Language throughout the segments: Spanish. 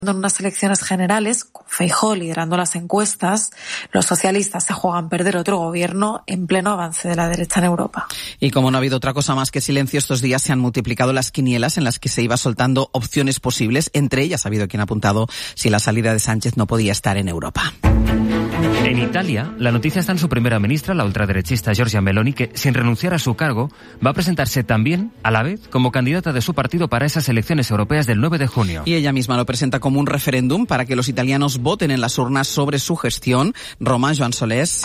En unas elecciones generales, con Feijóo liderando las encuestas, los socialistas se juegan perder otro gobierno en pleno avance de la derecha en Europa. Y como no ha habido otra cosa más que silencio, estos días se han multiplicado las quinielas en las que se iba soltando opciones posibles. Entre ellas ha habido quien ha apuntado si la salida de Sánchez no podía estar en Europa. En Italia, la noticia está en su primera ministra, la ultraderechista Giorgia Meloni, que, sin renunciar a su cargo, va a presentarse también, a la vez, como candidata de su partido para esas elecciones europeas del 9 de junio. Y ella misma lo presenta como un referéndum para que los italianos voten en las urnas sobre su gestión. Roma, Joan Solés.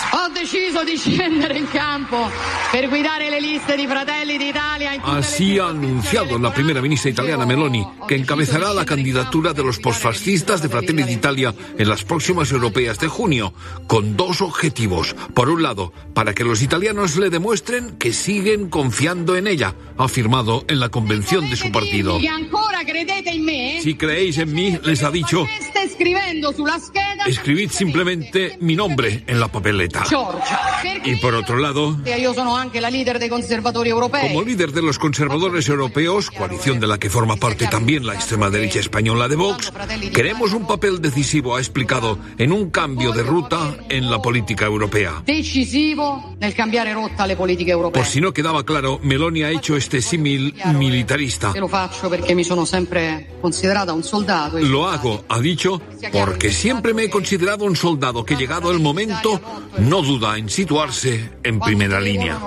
Así ha anunciado la primera ministra italiana Meloni, que encabezará la candidatura de los posfascistas de Fratelli d'Italia en las próximas europeas de junio, con dos objetivos. Por un lado, para que los italianos le demuestren que siguen confiando en ella, ha afirmado en la convención de su partido. Si creéis en mí, les ha dicho, escribid simplemente mi nombre en la papeleta. Y por otro lado, como líder de los conservadores europeos, coalición de la que forma parte también la extrema derecha española de Vox, queremos un papel decisivo, ha explicado, en un cambio de ruta en la política europea. Por si no quedaba claro, Meloni ha hecho este símil militarista. Lo hago, ha dicho, porque siempre me he considerado un soldado que, llegado el momento, no duda en situarse en primera línea.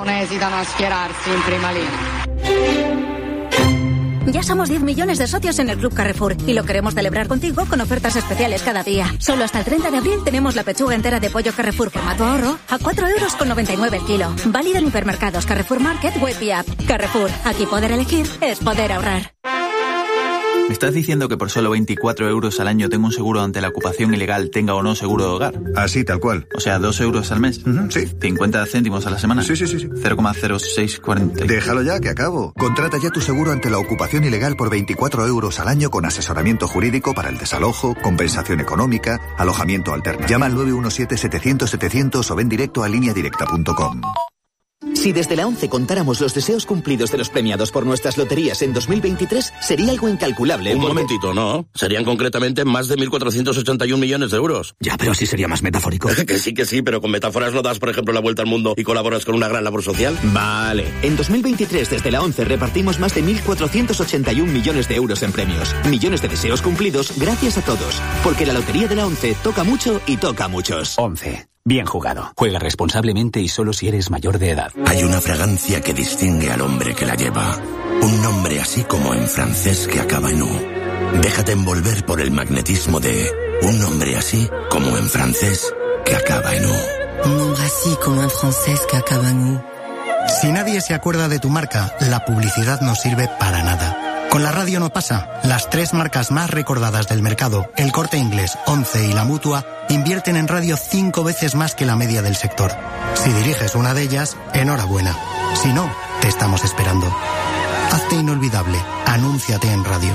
Ya somos 10 millones de socios en el Club Carrefour y lo queremos celebrar contigo con ofertas especiales cada día. Solo hasta el 30 de abril tenemos la pechuga entera de pollo Carrefour formato ahorro a 4,99 € el kilo. Válido en hipermercados Carrefour Market, web y app. Carrefour, aquí poder elegir es poder ahorrar. ¿Me estás diciendo que por solo 24 € al año tengo un seguro ante la ocupación ilegal, tenga o no seguro de hogar? Así, tal cual. O sea, 2 € al mes. Sí. 50 céntimos a la semana. Sí. 0,0640. Déjalo ya, que acabo. Contrata ya tu seguro ante la ocupación ilegal por 24 € al año con asesoramiento jurídico para el desalojo, compensación económica, alojamiento alternativo. Llama al 917-700-700 o ven directo a lineadirecta.com. Si desde la ONCE contáramos los deseos cumplidos de los premiados por nuestras loterías en 2023, sería algo incalculable. Un momentito, ¿no? Serían concretamente más de 1.481 millones de euros. Ya, pero así sería más metafórico. Que sí, pero con metáforas no das, por ejemplo, la vuelta al mundo y colaboras con una gran labor social. Vale. En 2023, desde la ONCE, repartimos más de 1.481 millones de euros en premios. Millones de deseos cumplidos gracias a todos. Porque la lotería de la ONCE toca mucho y toca a muchos. ONCE. Bien jugado. Juega responsablemente y solo si eres mayor de edad. Hay una fragancia que distingue al hombre que la lleva. Un nombre así como en francés que acaba en U. Déjate envolver por el magnetismo de un nombre así como en francés que acaba en U. Un nombre así como en francés que acaba en U. Si nadie se acuerda de tu marca, la publicidad no sirve para nada. Con la radio no pasa. Las 3 marcas más recordadas del mercado, El Corte Inglés, ONCE y La Mutua, invierten en radio 5 veces más que la media del sector. Si diriges una de ellas, enhorabuena. Si no, te estamos esperando. Hazte inolvidable. Anúnciate en radio.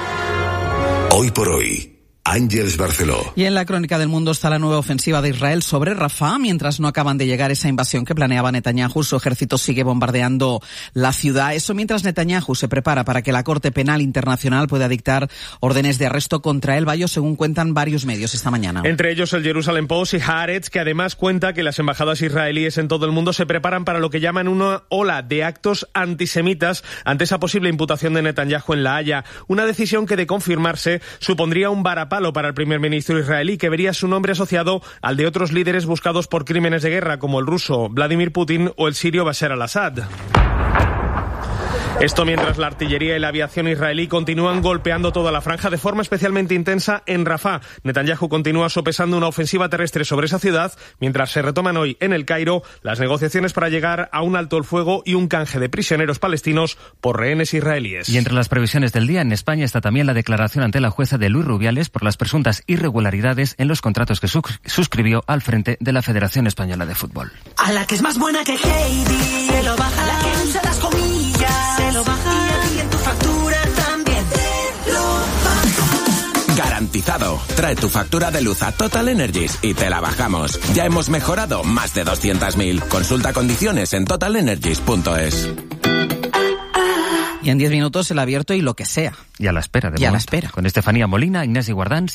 Hoy por hoy, Ángeles Barceló. Y en la crónica del mundo está la nueva ofensiva de Israel sobre Rafah. Mientras no acaban de llegar esa invasión que planeaba Netanyahu, su ejército sigue bombardeando la ciudad. Eso mientras Netanyahu se prepara para que la Corte Penal Internacional pueda dictar órdenes de arresto contra el Bayo, según cuentan varios medios esta mañana. Entre ellos el Jerusalem Post y Haaretz, que además cuenta que las embajadas israelíes en todo el mundo se preparan para lo que llaman una ola de actos antisemitas ante esa posible imputación de Netanyahu en La Haya. Una decisión que, de confirmarse, supondría un varapalo para el primer ministro israelí, que vería su nombre asociado al de otros líderes buscados por crímenes de guerra, como el ruso Vladimir Putin o el sirio Bashar al-Assad. Esto mientras la artillería y la aviación israelí continúan golpeando toda la franja de forma especialmente intensa en Rafah. Netanyahu continúa sopesando una ofensiva terrestre sobre esa ciudad, mientras se retoman hoy en El Cairo las negociaciones para llegar a un alto el fuego y un canje de prisioneros palestinos por rehenes israelíes. Y entre las previsiones del día en España está también la declaración ante la jueza de Luis Rubiales por las presuntas irregularidades en los contratos que suscribió al frente de la Federación Española de Fútbol. A la que es más buena que Heidi, se lo baja, a la que usa las comillas, se lo baja, y en tu factura también te lo baja. Garantizado. Trae tu factura de luz a Total Energies y te la bajamos. Ya hemos mejorado más de 200.000. Consulta condiciones en totalenergies.es. Y en 10 minutos el abierto y lo que sea. Y a la espera, Y a la espera. Con Estefanía Molina, Ignasi Guardans